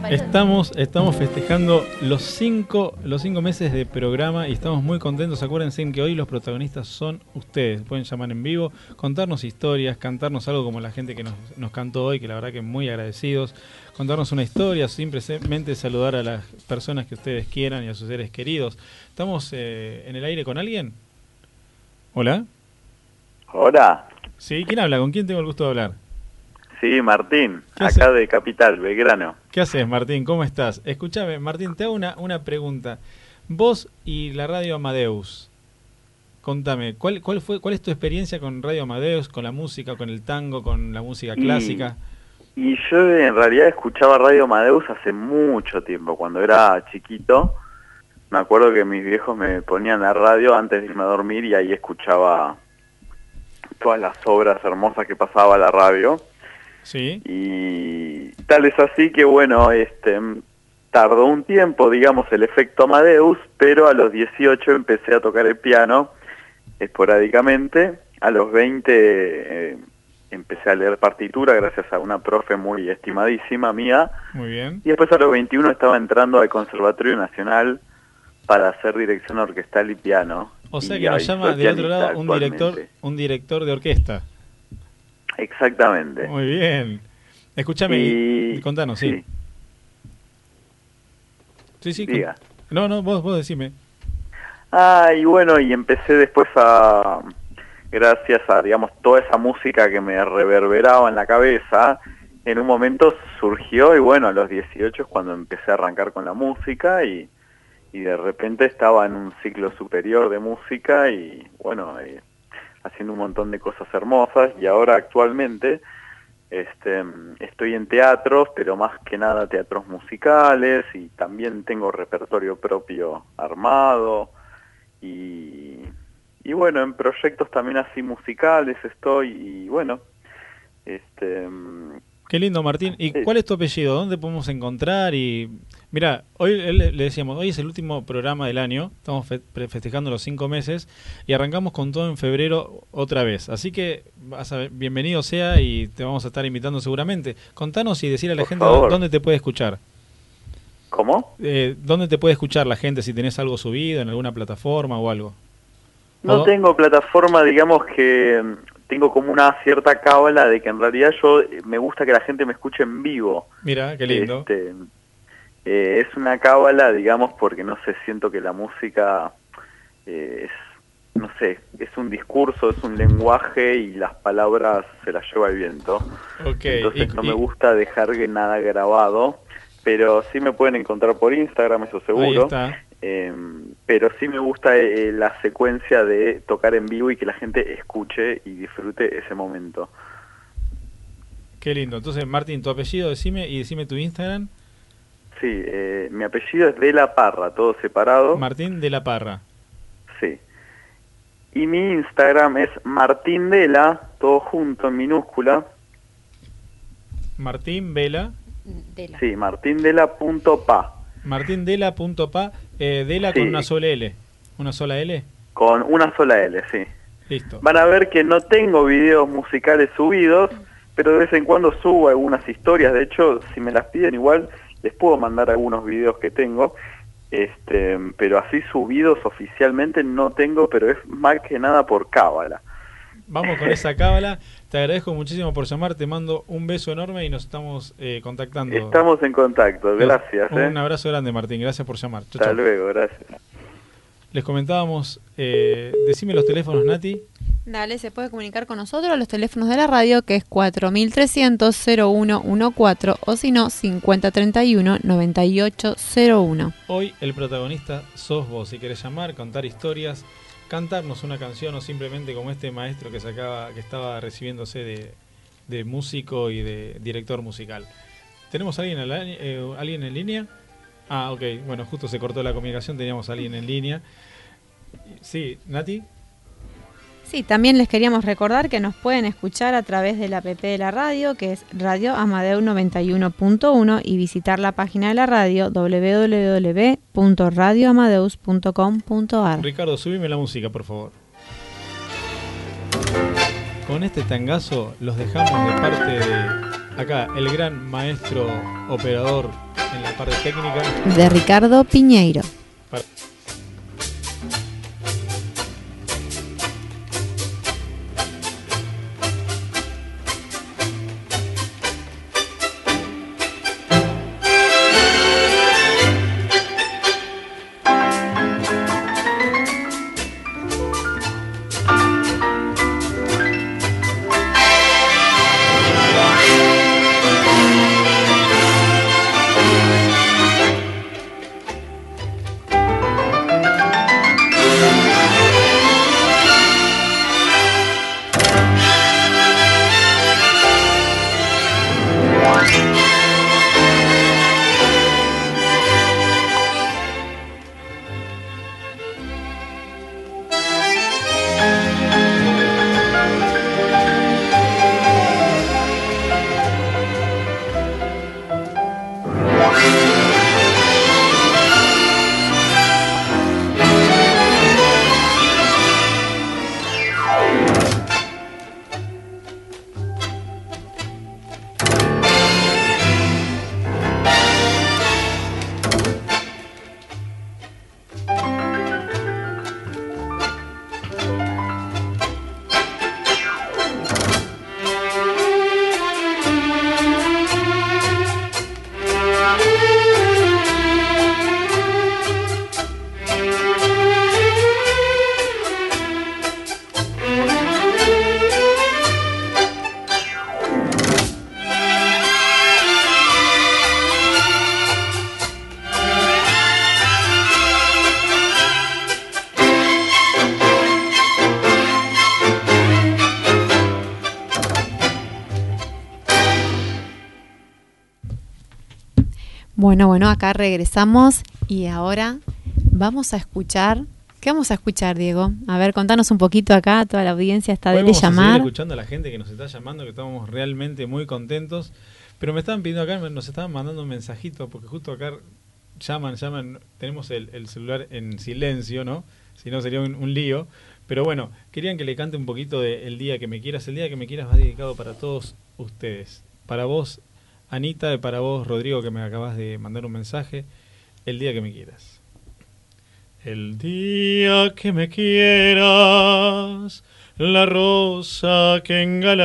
Estamos festejando los cinco meses de programa y estamos muy contentos. Acuérdense que hoy los protagonistas son ustedes. Pueden llamar en vivo, contarnos historias, cantarnos algo como la gente que nos cantó hoy, que la verdad que muy agradecidos. Contarnos una historia, simplemente saludar a las personas que ustedes quieran y a sus seres queridos. ¿Estamos en el aire con alguien? ¿Hola? Hola. Sí, ¿quién habla? ¿Con quién tengo el gusto de hablar? Sí, Martín, acá hace? de Capital, Belgrano. ¿Qué haces, Martín? ¿Cómo estás? Escúchame, Martín, te hago una pregunta. Vos y la Radio Amadeus, contame, ¿cuál es tu experiencia con Radio Amadeus, con la música, con el tango, con la música clásica? Y yo en realidad escuchaba Radio Amadeus hace mucho tiempo, cuando era chiquito. Me acuerdo que mis viejos me ponían la radio antes de irme a dormir y ahí escuchaba todas las obras hermosas que pasaba la radio. Sí. Y tal es así que bueno, tardó un tiempo, digamos, el efecto Amadeus, pero a los 18 empecé a tocar el piano esporádicamente. A los 20 empecé a leer partitura gracias a una profe muy estimadísima mía. Muy bien. Y después a los 21 estaba entrando al Conservatorio Nacional para hacer dirección orquestal y piano. O sea que nos llama del otro lado un director de orquesta. Exactamente. Muy bien. Escúchame, contanos, sí. Sí. Diga. No, vos decime. Y bueno, y empecé después gracias a, digamos, toda esa música que me reverberaba en la cabeza, en un momento surgió, y bueno, a los 18 es cuando empecé a arrancar con la música, y de repente estaba en un ciclo superior de música, y bueno, haciendo un montón de cosas hermosas, y ahora actualmente estoy en teatros, pero más que nada teatros musicales, y también tengo repertorio propio armado, y bueno, en proyectos también así musicales estoy, y bueno, Qué lindo, Martín. ¿Y cuál es tu apellido? ¿Dónde podemos encontrar? Y mira, hoy le decíamos, hoy es el último programa del año, estamos festejando los 5 meses y arrancamos con todo en febrero otra vez. Así que bienvenido sea y te vamos a estar invitando seguramente. Contanos y decir a la gente dónde te puede escuchar. ¿Cómo? ¿Dónde te puede escuchar la gente? Si tenés algo subido en alguna plataforma o algo. No tengo plataforma, digamos que tengo como una cierta cábala de que en realidad yo me gusta que la gente me escuche en vivo. Mira, qué lindo. Es una cábala, digamos, porque no sé, siento que la música no sé, es un discurso, es un lenguaje y las palabras se las lleva el viento. Okay. Entonces no me gusta dejar nada grabado, pero sí me pueden encontrar por Instagram, eso seguro. Ahí está. Pero sí me gusta la secuencia de tocar en vivo y que la gente escuche y disfrute ese momento. Qué lindo. Entonces, Martín, tu apellido, decime tu Instagram. Sí, mi apellido es De la Parra, todo separado. Martín de la Parra. Sí. Y mi Instagram es Martín Dela, todo junto en minúscula. Martín Vela. Sí, martindela.pa. Martindela.pa, Dela sí. Con una sola L. ¿Una sola L? Con una sola L, sí. Listo. Van a ver que no tengo videos musicales subidos, pero de vez en cuando subo algunas historias. De hecho, si me las piden igual, les puedo mandar algunos videos que tengo. Pero así subidos oficialmente no tengo, pero es más que nada por cábala. Vamos con esa cábala. Te agradezco muchísimo por llamar, te mando un beso enorme y nos estamos contactando. Estamos en contacto, gracias. Un abrazo grande, Martín, gracias por llamar. Chau, Hasta luego, gracias. Les comentábamos, decime los teléfonos, Nati. Dale, se puede comunicar con nosotros a los teléfonos de la radio, que es 4300-0114 o si no, 5031-9801. Hoy el protagonista sos vos. Si querés llamar, contar historias, cantarnos una canción o simplemente como este maestro que estaba recibiéndose de músico y de director musical. ¿Tenemos alguien en línea? Ah, ok. Bueno, justo se cortó la comunicación, teníamos a alguien en línea. Sí, Nati. Sí, también les queríamos recordar que nos pueden escuchar a través de la app de la radio, que es Radio Amadeus 91.1, y visitar la página de la radio www.radioamadeus.com.ar. Ricardo, subime la música, por favor. Con este tangazo los dejamos de parte de acá, el gran maestro operador en la parte técnica de Ricardo Piñeiro. Bueno, acá regresamos y ahora vamos a escuchar. ¿Qué vamos a escuchar, Diego? A ver, contanos un poquito acá, toda la audiencia está de llamar. Vamos a seguir escuchando a la gente que nos está llamando, que estamos realmente muy contentos. Pero me estaban pidiendo acá, nos estaban mandando un mensajito, porque justo acá llaman, tenemos el celular en silencio, ¿no? Si no sería un lío. Pero bueno, querían que le cante un poquito de El Día que me quieras. El Día que me quieras va dedicado para todos ustedes. Para vos, Anita, y para vos, Rodrigo, que me acabas de mandar un mensaje. El Día que me quieras. El día que me quieras, la rosa que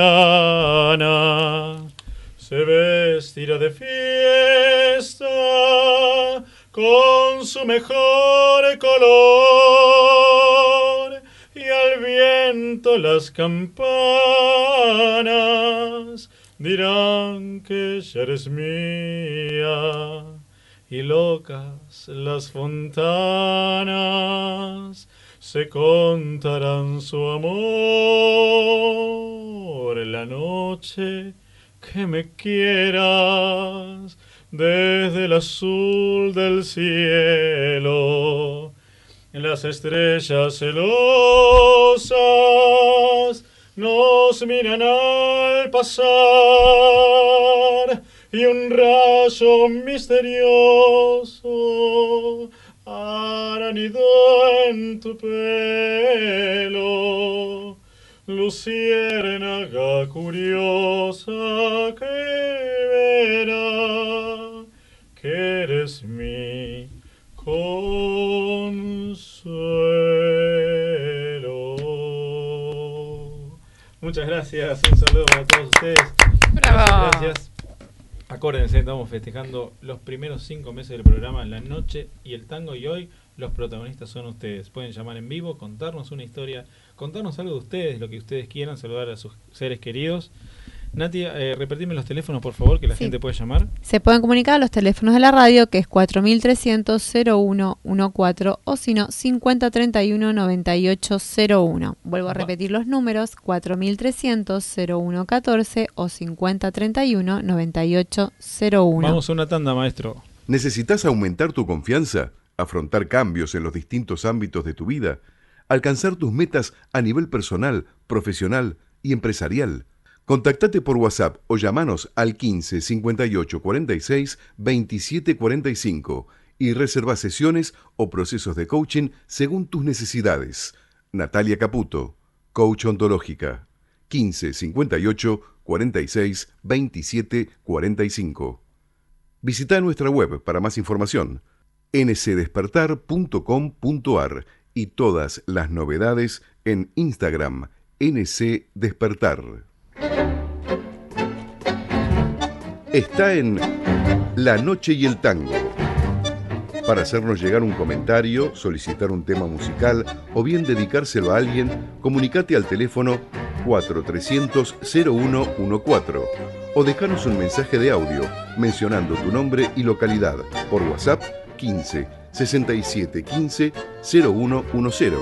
engalana se vestirá de fiesta con su mejor color, y al viento las campanas dirán que ya eres mía, y locas las fontanas se contarán su amor. La noche que me quieras, desde el azul del cielo, las estrellas celosas nos miran al pasar, y un rayo misterioso hará nido en tu pelo, luciérnaga curiosa que verá que eres mi consuelo. Muchas gracias, un saludo para todos ustedes. ¡Bravo! Gracias. Acuérdense, estamos festejando los primeros 5 meses del programa, La Noche y el Tango, y hoy los protagonistas son ustedes. Pueden llamar en vivo, contarnos una historia, contarnos algo de ustedes, lo que ustedes quieran, saludar a sus seres queridos. Nati, repetime los teléfonos, por favor, que la gente puede llamar. Se pueden comunicar a los teléfonos de la radio, que es 4300-0114, o si no, 5031-9801. Vuelvo a repetir los números, 4300-0114 o 5031-9801. Vamos a una tanda, maestro. ¿Necesitas aumentar tu confianza, afrontar cambios en los distintos ámbitos de tu vida, alcanzar tus metas a nivel personal, profesional y empresarial? Contactate por WhatsApp o llamanos al 15 58 46 27 45 y reserva sesiones o procesos de coaching según tus necesidades. Natalia Caputo, coach ontológica. 15 58 46 27 45. Visita nuestra web para más información, ncdespertar.com.ar, y todas las novedades en Instagram, ncdespertar. Está en La Noche y el Tango. Para hacernos llegar un comentario, solicitar un tema musical o bien dedicárselo a alguien, comunicate al teléfono 4300-0114 o dejanos un mensaje de audio mencionando tu nombre y localidad por WhatsApp 15 67 15 0110.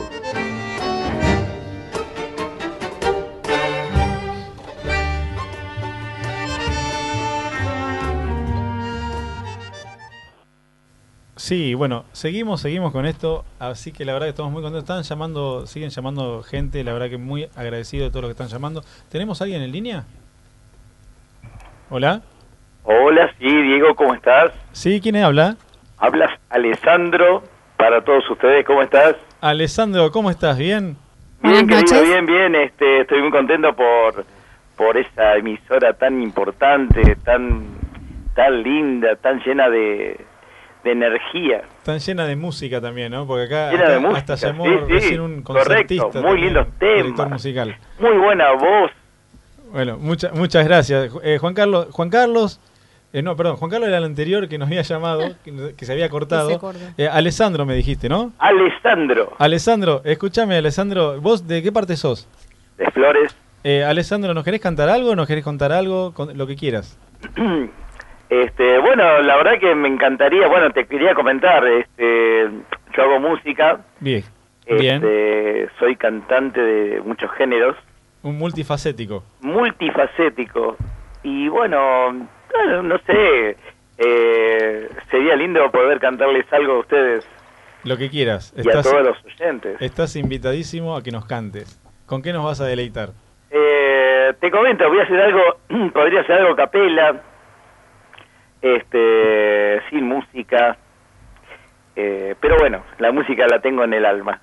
Sí, bueno, seguimos con esto, así que la verdad que estamos muy contentos. Siguen llamando gente, la verdad que muy agradecido de todos los que están llamando. ¿Tenemos a alguien en línea? ¿Hola? Hola, sí, Diego, ¿cómo estás? Sí, ¿quién habla? Hablas Alessandro, para todos ustedes, ¿cómo estás? Alessandro, ¿cómo estás? ¿Bien? Bien, querido, bien, estoy muy contento por esa emisora tan importante, tan linda, tan llena de energía. Tan llena de música también, ¿no? Porque acá hasta llamó recién un concertista. Correcto, muy lindos temas. Director musical. Muy buena voz. Bueno, muchas gracias. Juan Carlos, Juan Carlos era el anterior que nos había llamado, que se había cortado. Alessandro me dijiste, ¿no? Alessandro, escúchame, Alessandro, ¿vos de qué parte sos? De Flores. Alessandro, ¿nos querés cantar algo? ¿Nos querés contar algo? Lo que quieras. Bueno, la verdad que me encantaría, te quería comentar, yo hago música. Bien. Soy cantante de muchos géneros. Un multifacético. Y bueno, no sé, sería lindo poder cantarles algo a ustedes. Lo que quieras. Y a todos los oyentes. Estás invitadísimo a que nos cantes. ¿Con qué nos vas a deleitar? Te comento, voy a hacer algo, podría ser algo a capela, sin música, pero bueno, la música la tengo en el alma.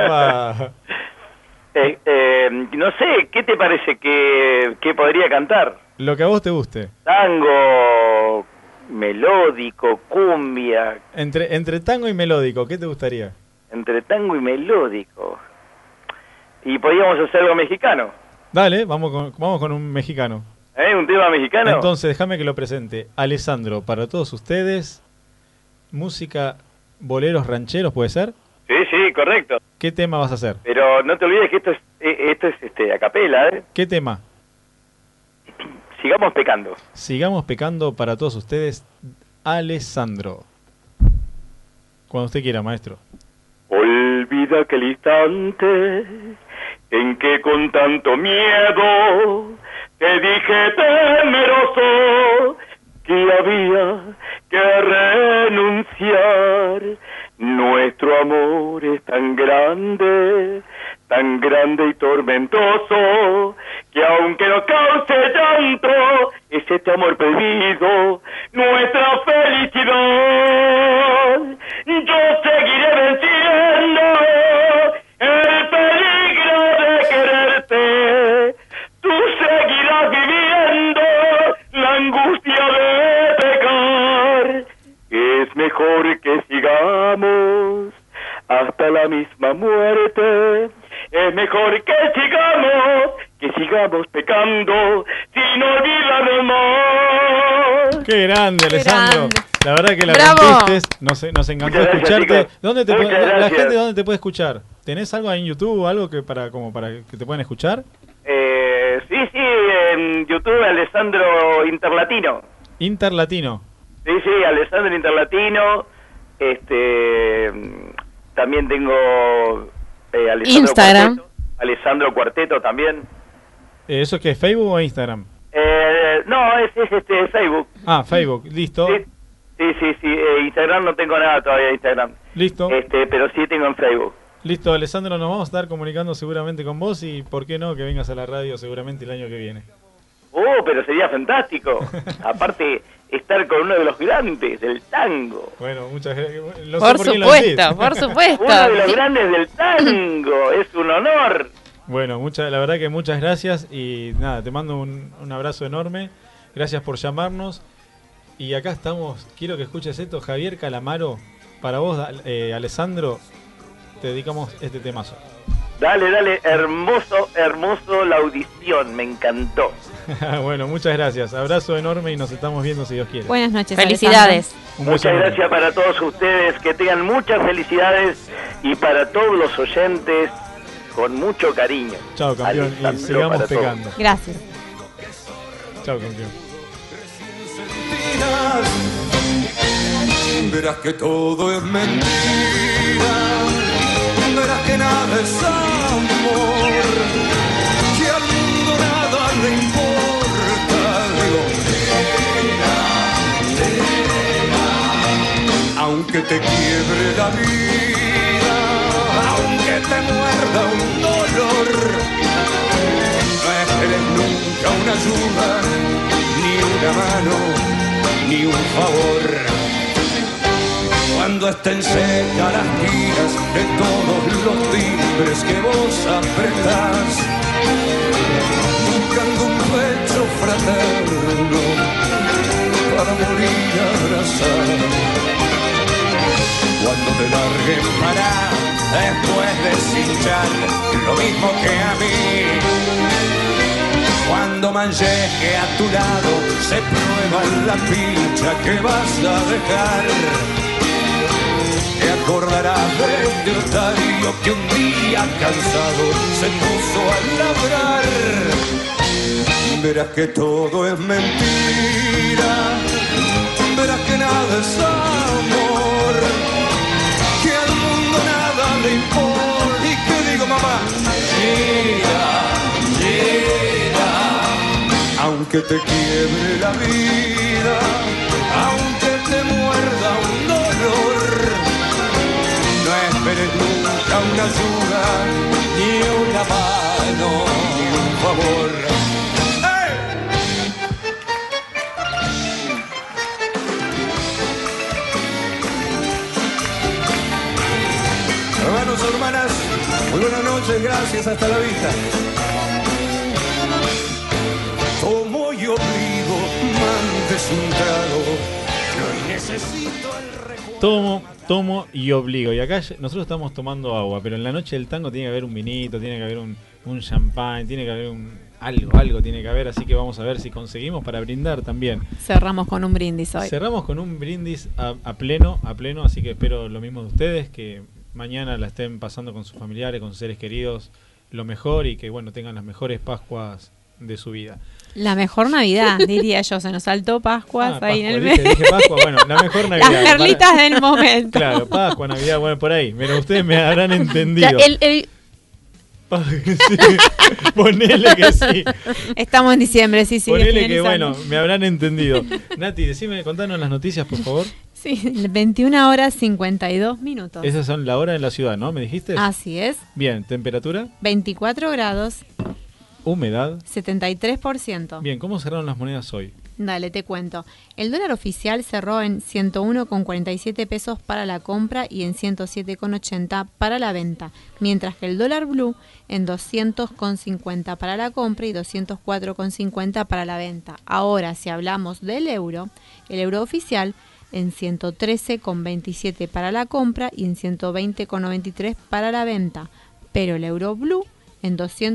No sé, ¿qué te parece que podría cantar? Lo que a vos te guste. Tango, melódico, cumbia. Entre tango y melódico, ¿qué te gustaría? Entre tango y melódico. Y podríamos hacer algo mexicano. Dale, vamos con un mexicano. ¿Un tema mexicano? Entonces, déjame que lo presente. Alessandro, para todos ustedes, música, boleros rancheros, ¿puede ser? Sí, correcto. ¿Qué tema vas a hacer? Pero no te olvides que esto es a capela, ¿eh? ¿Qué tema? Sigamos pecando. Sigamos pecando para todos ustedes, Alessandro. Cuando usted quiera, maestro. Olvida aquel instante en que con tanto miedo te dije temeroso que había que renunciar. Nuestro amor es tan grande y tormentoso, que aunque no cause llanto, es este amor prohibido, nuestra felicidad. Yo seguiré venciendo el peligro de quererte, tú seguirás viviendo la angustia de pecar. Es mejor que sigamos hasta la misma muerte. Es mejor que sigamos pecando sin olvidarnos más. ¡Qué grande, Alessandro! Grande. La verdad que la ¡Bravo! rompiste, nos encantó Muchas gracias, escucharte. chicos. ¿La gente dónde te puede escuchar? ¿Tenés algo ahí en YouTube o algo para que te puedan escuchar? Sí, en YouTube Alessandro Interlatino. Interlatino. Sí, Alessandro Interlatino. También tengo Alessandro Instagram. Cuarteto, Alessandro Cuarteto también. ¿Eso qué es, Facebook o Instagram? No, es Facebook. Ah, Facebook, listo. Sí. Instagram no tengo nada todavía de Instagram. Listo. Pero sí tengo en Facebook. Listo, Alessandro, nos vamos a estar comunicando seguramente con vos y por qué no que vengas a la radio seguramente el año que viene. Pero sería fantástico. Aparte, estar con uno de los grandes del tango. Bueno, muchas gracias. Por supuesto. Uno de los grandes del tango. Es un honor. Bueno, la verdad que muchas gracias y nada, te mando un abrazo enorme. Gracias por llamarnos Y acá estamos, quiero que escuches esto, Javier Calamaro, para vos, Alessandro, te dedicamos este temazo. Dale, hermoso la audición, me encantó. Bueno, muchas gracias, abrazo enorme y nos estamos viendo si Dios quiere. Buenas noches, felicidades. Muchas gracias para todos ustedes, que tengan muchas felicidades y para todos los oyentes, con mucho cariño. Chao, campeón, y sigamos pegando. Todos. Gracias. Chao, campeón. Verás que todo es mentira, verás que nada es amor, que al mundo nada le importa. Digo, aunque te quiebre la vida, aunque te muerda un dolor, no esperes nunca una ayuda, ni una mano, ni un favor. Cuando estén secas las tiras de todos los timbres que vos apretás, buscando un pecho fraterno para morir abrazado. Cuando te larguen para después de cinchar lo mismo que a mí, cuando mancheque a tu lado se prueba la pincha que vas a dejar. Te acordarás de este otario que un día cansado se puso a labrar. Verás que todo es mentira, verás que nada es amor, que al mundo nada le importa. ¿Y qué digo, mamá? Gira, aunque te quiebre la vida, aunque te muerda un dolor, no esperes nunca una ayuda, ni una mano, ni un favor. ¡Hey! Hermanos, hermanas, muy buenas noches, gracias, hasta la vista. Tomo y obligo, mandes un trago, que hoy necesito el recuerdo. Tomo y obligo. Y acá nosotros estamos tomando agua, pero en la noche del tango tiene que haber un vinito, tiene que haber un champán, tiene que haber algo tiene que haber, así que vamos a ver si conseguimos para brindar también. Cerramos con un brindis hoy. Cerramos con un brindis a pleno, así que espero lo mismo de ustedes, que mañana la estén pasando con sus familiares, con sus seres queridos, lo mejor, y que bueno, tengan las mejores Pascuas de su vida. La mejor Navidad, diría yo. Se nos saltó Pascuas ahí Pascua, en el dije Pascua, bueno, la mejor Navidad. Las perlitas del momento. Claro, Pascua, Navidad, bueno, por ahí. Pero ustedes me habrán entendido. Sí, ponele que sí. Estamos en diciembre, sí. Ponele que bueno, me habrán entendido. Nati, contanos las noticias, por favor. Sí, 21 horas 52 minutos. Esas son la hora en la ciudad, ¿no? ¿Me dijiste? Así es. Bien, temperatura. 24 grados. Humedad. 73%. Bien, ¿cómo cerraron las monedas hoy? Dale, te cuento. El dólar oficial cerró en 101,47 pesos para la compra y en 107,80 para la venta, mientras que el dólar blue en 200,50 para la compra y 204,50 para la venta. Ahora, si hablamos del euro, el euro oficial en 113,27 para la compra y en 120,93 para la venta, pero el euro blue en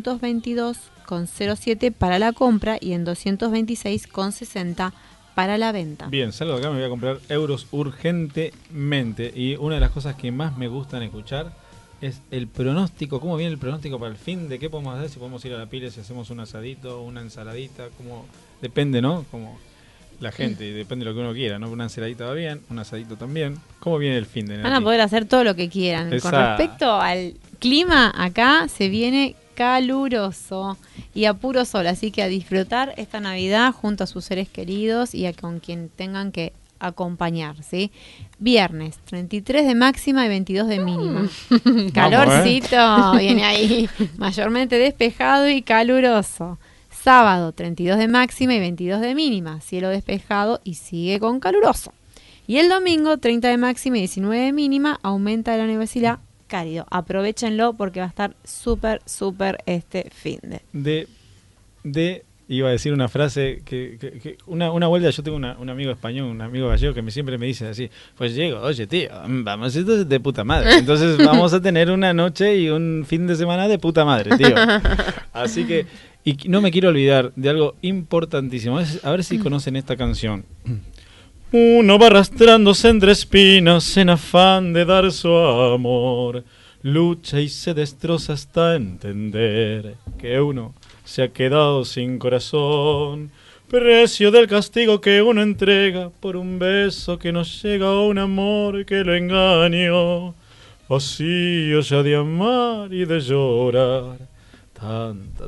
222,07 para la compra y en 226,60 para la venta. Bien, salgo de acá, me voy a comprar euros urgentemente. Y una de las cosas que más me gustan escuchar es el pronóstico. ¿Cómo viene el pronóstico para el fin? ¿De qué podemos hacer? Si podemos ir a la pila, si hacemos un asadito, una ensaladita, como depende, ¿no? Como la gente, depende de lo que uno quiera, ¿no? Una ensaladita va bien, un asadito también. ¿Cómo viene el fin de Nati? Van a poder hacer todo lo que quieran. Con respecto al clima, acá se viene caluroso y a puro sol, así que a disfrutar esta Navidad junto a sus seres queridos y con quien tengan que acompañar, ¿sí? Viernes, 33 de máxima y 22 de mínima. Calorcito, viene ahí, mayormente despejado y caluroso. Sábado, 32 de máxima y 22 de mínima, cielo despejado y sigue con caluroso. Y el domingo, 30 de máxima y 19 de mínima, aumenta la nubosidad, cálido. Aprovechenlo porque va a estar súper este fin de iba a decir una frase que una vuelta yo tengo un amigo español, un amigo gallego que siempre me dice así, pues llego, oye tío, vamos, esto es de puta madre, entonces vamos a tener una noche y un fin de semana de puta madre, tío. Así que, y no me quiero olvidar de algo importantísimo, a ver si conocen esta canción. Uno va arrastrándose entre espinas en afán de dar su amor, lucha y se destroza hasta entender que uno se ha quedado sin corazón, precio del castigo que uno entrega por un beso que no llega a un amor que lo engañó, vacío ya de amar y de llorar, tanta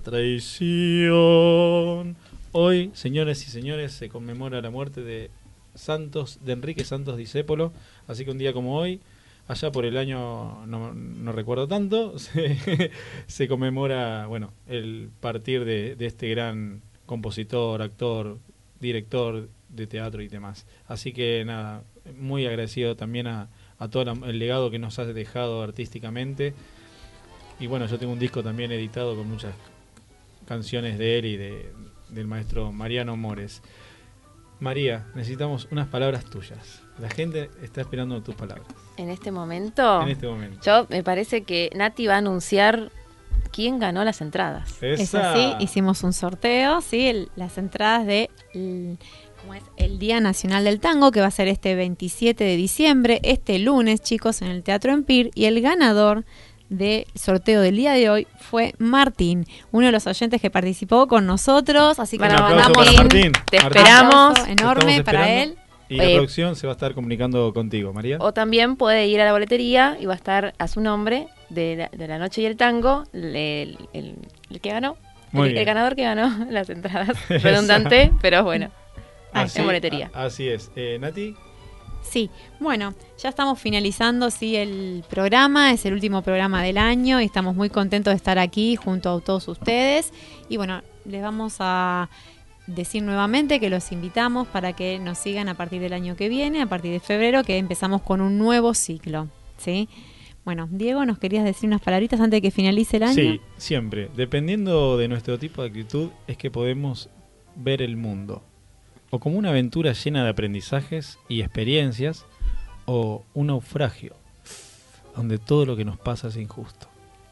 traición. Hoy, señores y señores, se conmemora la muerte de Enrique Santos Discépolo, así que un día como hoy, allá por el año, no recuerdo tanto, se conmemora, bueno, el partir de este gran compositor, actor, director de teatro y demás. Así que nada, muy agradecido también a todo el legado que nos has dejado artísticamente. Y bueno, yo tengo un disco también editado con muchas canciones de él y del maestro Mariano Mores. María, necesitamos unas palabras tuyas. La gente está esperando tus palabras. ¿En este momento? En este momento. Yo me parece que Nati va a anunciar quién ganó las entradas. Es así, hicimos un sorteo, ¿sí? Las entradas de el Día Nacional del Tango, que va a ser este 27 de diciembre, este lunes, chicos, en el Teatro Empire, y el ganador del sorteo del día de hoy fue Martín, uno de los oyentes que participó con nosotros, así que bueno, mandamos Martín, te esperamos. Enorme para él. Y la producción se va a estar comunicando contigo, María. O también puede ir a la boletería y va a estar a su nombre de la noche y el tango el que ganó, el ganador que ganó las entradas. Redundante, pero bueno, en boletería. Así es. Nati. Sí, bueno, ya estamos finalizando el programa, es el último programa del año y estamos muy contentos de estar aquí junto a todos ustedes. Y bueno, les vamos a decir nuevamente que los invitamos para que nos sigan a partir del año que viene, a partir de febrero, que empezamos con un nuevo ciclo, ¿sí? Bueno, Diego, ¿nos querías decir unas palabritas antes de que finalice el año? Sí, siempre. Dependiendo de nuestro tipo de actitud, es que podemos ver el mundo o como una aventura llena de aprendizajes y experiencias, o un naufragio donde todo lo que nos pasa es injusto.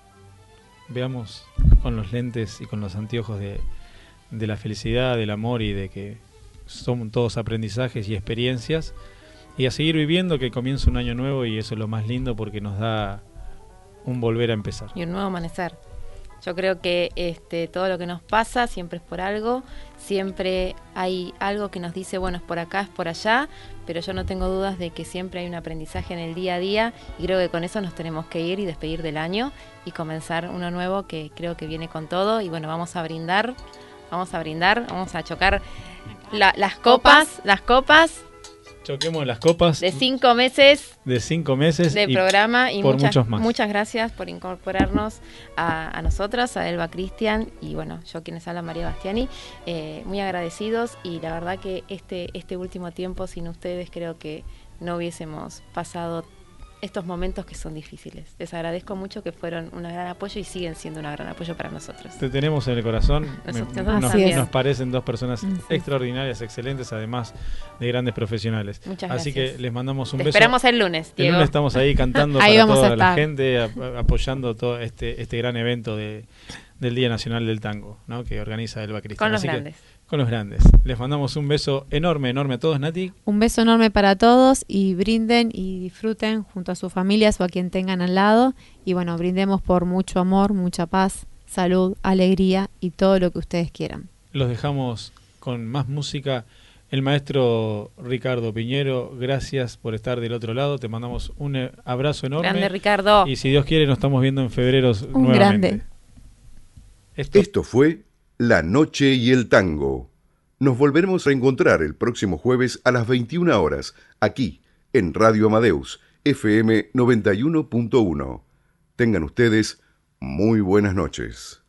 Veamos con los lentes y con los anteojos de la felicidad, del amor y de que son todos aprendizajes y experiencias, y a seguir viviendo, que comienza un año nuevo, y eso es lo más lindo porque nos da un volver a empezar. Y un nuevo amanecer. Yo creo que todo lo que nos pasa siempre es por algo, siempre hay algo que nos dice, bueno, es por acá, es por allá, pero yo no tengo dudas de que siempre hay un aprendizaje en el día a día, y creo que con eso nos tenemos que ir y despedir del año y comenzar uno nuevo que creo que viene con todo. Y bueno, vamos a brindar, vamos a chocar las copas. Choquemos las copas. De 5 meses. De 5 meses. De programa. Y por muchos más. Muchas gracias por incorporarnos a nosotras, a Elba Cristian. Y bueno, yo quienes habla, María Bastiani. Muy agradecidos. Y la verdad que este último tiempo, sin ustedes, creo que no hubiésemos pasado estos momentos que son difíciles. Les agradezco mucho, que fueron un gran apoyo y siguen siendo un gran apoyo para nosotros. Te tenemos en el corazón. Nos parecen dos personas extraordinarias, excelentes, además de grandes profesionales. Muchas Así gracias. que les mandamos un Te beso. Esperamos el lunes, Diego. El lunes estamos ahí cantando ahí para vamos toda a la gente, apoyando todo este gran evento del Día Nacional del Tango, ¿no? Que organiza Elba Cristian. Con los grandes. Con los grandes. Les mandamos un beso enorme a todos, Nati. Un beso enorme para todos, y brinden y disfruten junto a sus familias o a quien tengan al lado. Y bueno, brindemos por mucho amor, mucha paz, salud, alegría y todo lo que ustedes quieran. Los dejamos con más música. El maestro Ricardo Piñero, gracias por estar del otro lado. Te mandamos un abrazo enorme. Grande, Ricardo. Y si Dios quiere, nos estamos viendo en febrero un nuevamente. Grande. Esto fue La Noche y el Tango. Nos volveremos a encontrar el próximo jueves a las 21 horas, aquí, en Radio Amadeus, FM 91.1. Tengan ustedes muy buenas noches.